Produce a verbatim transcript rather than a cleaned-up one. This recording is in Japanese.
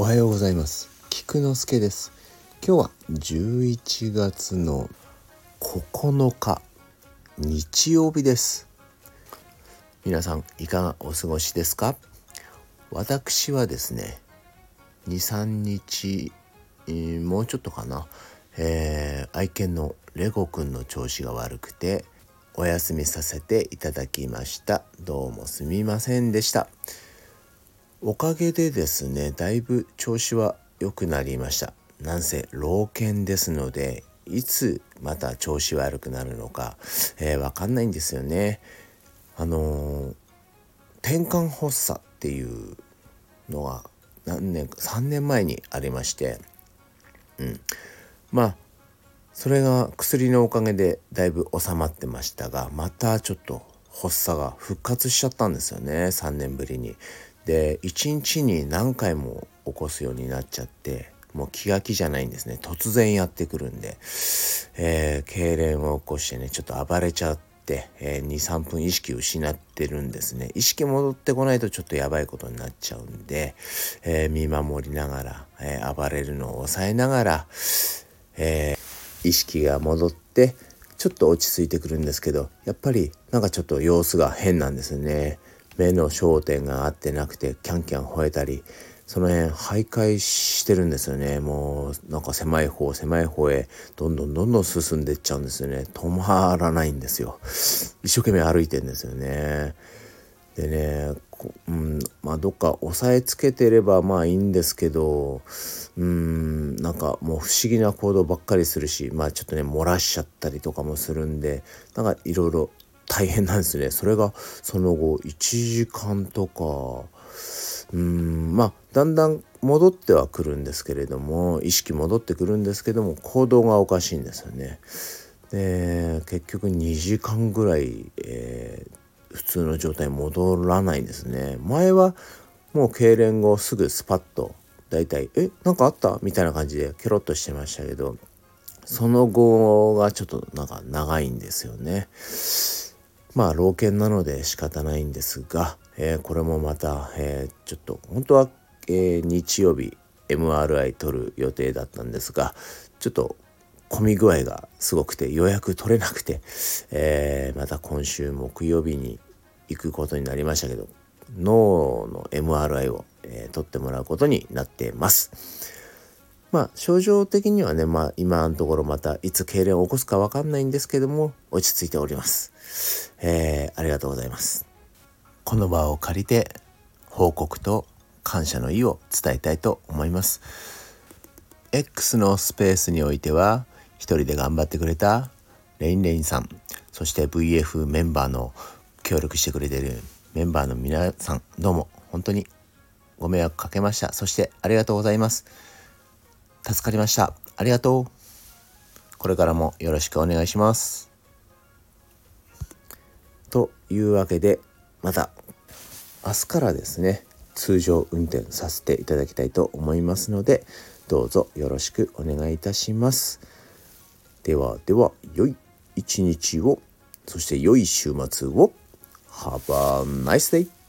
おはようございます。菊之助です。今日はじゅういちがつのここのか日曜日です。皆さんいかがお過ごしですか？私はですねに、さんにち、えーもうちょっとかな、えー愛犬のレゴくんの調子が悪くてお休みさせていただきました。どうもすみませんでした。おかげでですねだいぶ調子は良くなりました。なんせ老犬ですのでいつまた調子悪くなるのか、えー、わかんないんですよね。あのー、転換発作っていうのが何年かさんねんまえにありまして、うん、まあそれが薬のおかげでだいぶ収まってましたが、またちょっと発作が復活しちゃったんですよね、さんねんぶりに。でいちにちに何回も起こすようになっちゃって、もう気が気じゃないんですね。突然やってくるんで、えー、痙攣を起こしてねちょっと暴れちゃって、えー、にさんぷん意識失ってるんですね。意識戻ってこないとちょっとやばいことになっちゃうんで、えー、見守りながら、えー、暴れるのを抑えながら、えー、意識が戻ってちょっと落ち着いてくるんですけど、やっぱりなんかちょっと様子が変なんですね。目の焦点が合ってなくてキャンキャン吠えたり、その辺徘徊してるんですよね。もうなんか狭い方狭い方へどんどんどんどん進んでいっちゃうんですよね。止まらないんですよ。一生懸命歩いてるんですよね。でね、うん、まあどっか押さえつけてればまあいいんですけど、うん、なんかもう不思議な行動ばっかりするし、まあちょっとね漏らしちゃったりとかもするんで、なんかいろいろ大変なんですね。それがその後いちじかんとか、うん、まあだんだん戻ってはくるんですけれども、意識戻ってくるんですけども行動がおかしいんですよね。で結局にじかんぐらい、えー普通の状態に戻らないんですね。前はもう痙攣後すぐスパッとだいたいえなんかあったみたいな感じでケロッとしてましたけど、その後がちょっとなんか長いんですよね。まあ老犬なので仕方ないんですが、えーこれもまた、えーちょっと本当は、えー日曜日 エムアールアイ 取る予定だったんですが、ちょっと混み具合がすごくて予約取れなくて、えーまた今週木曜日に行くことになりましたけど、脳の エムアールアイ を、えー取ってもらうことになっています。まあ症状的にはね、まあ今のところまたいつ痙攣を起こすか分かんないんですけども落ち着いております。えーありがとうございます。この場を借りて報告と感謝の意を伝えたいと思います。X のスペースにおいては一人で頑張ってくれたレインレインさん、そして ブイエフ メンバーの協力してくれているメンバーの皆さん、どうも本当にご迷惑かけました。そしてありがとうございます。助かりました。ありがとう。これからもよろしくお願いします。というわけでまた明日からですね通常運転させていただきたいと思いますので、どうぞよろしくお願いいたします。ではでは良い一日を、そして良い週末を。 Have a nice day!